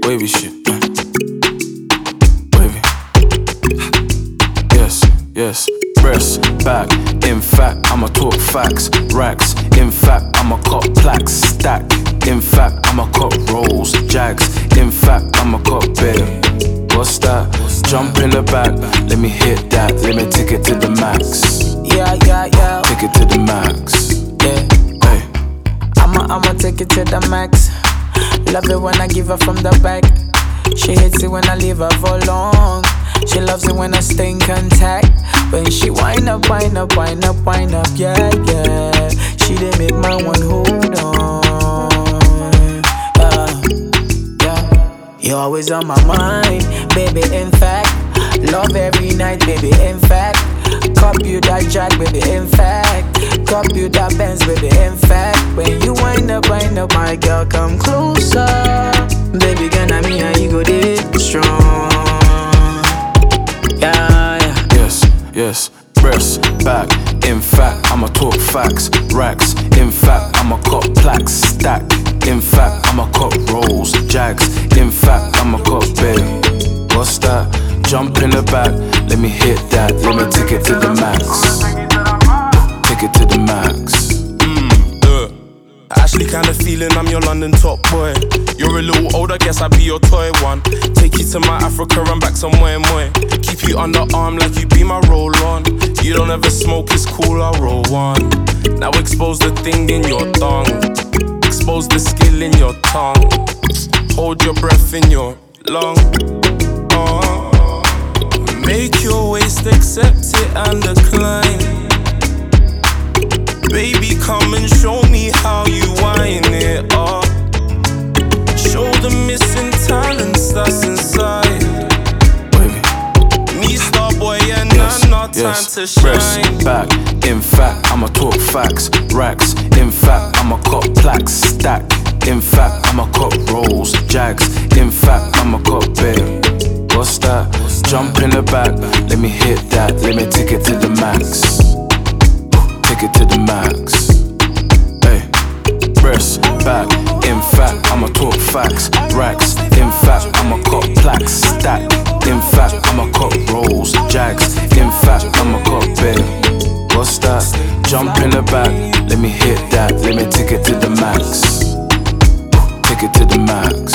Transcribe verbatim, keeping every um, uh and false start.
wavy shit. Uh. Wavy. Yes, yes. Breast, back. In fact, I'ma talk facts. Racks. In fact, I'ma cop plaques. Stack. In fact, I'ma cop rolls. Jags. In fact, I'ma cop bail. What's that? Jump in the back. Let me hit that. Let me take it to the max. Yeah, yeah, yeah. Take it to the max. Yeah. Hey. I'ma, I'ma take it to the max. Love it when I give her from the back. She hates it when I leave her for long. She loves it when I stay in contact. When she wind up, wind up, wind up, wind up, yeah, yeah. She did make my one hold on. Yeah, yeah. You're always on my mind, baby, in fact. Love every night, baby, in fact. Cop you that jack, baby, in fact. Cop you that Benz, baby, in fact. When you wind up, wind up, my girl, come closer. Baby, girl, I me and you go deep strong. Yeah, yeah. Yes, yes. Breast, back. In fact, I'ma talk facts. Racks. In fact, I'ma cop plaques. Stack. In fact, I'ma cop rolls. Jags. In fact, I'ma cop bail. What's that? Jump in the back. Let me hit that. Let me take it to the max. Take it to the max. Mmm, uh. Actually kinda feeling I'm your London top boy. You're a little old, I guess I'd be your toy one. Take you to my Africa and back somewhere more. Keep you under arm like you be my roll on. You don't ever smoke, it's cool, I'll roll one. Now expose the thing in your tongue. Expose the skill in your tongue. Hold your breath in your lung. Uh, make your waist accept it and decline. Baby, come and show me how you wind it up. Show the missing talents that's inside. Me star boy and yes, not yes. time to shine. Breast, back. In fact, I'ma talk facts. Racks. In fact, I'ma cop plaques. Stack. In fact, I'ma cop rolls. Jags. In fact, I'ma cop bail. What's that? Jump in the back. Let me hit that. Let me take it to the max. Take it to the max. Hey. Breast, back. In fact, I'ma talk facts. Racks. In fact, I'ma cop plaques. Stack. In fact, I'ma cop rolls. Jags. In fact, I'ma cop bail. What's that? Jump in the back. Let me hit that. Let me take it to the max. Take it to the max.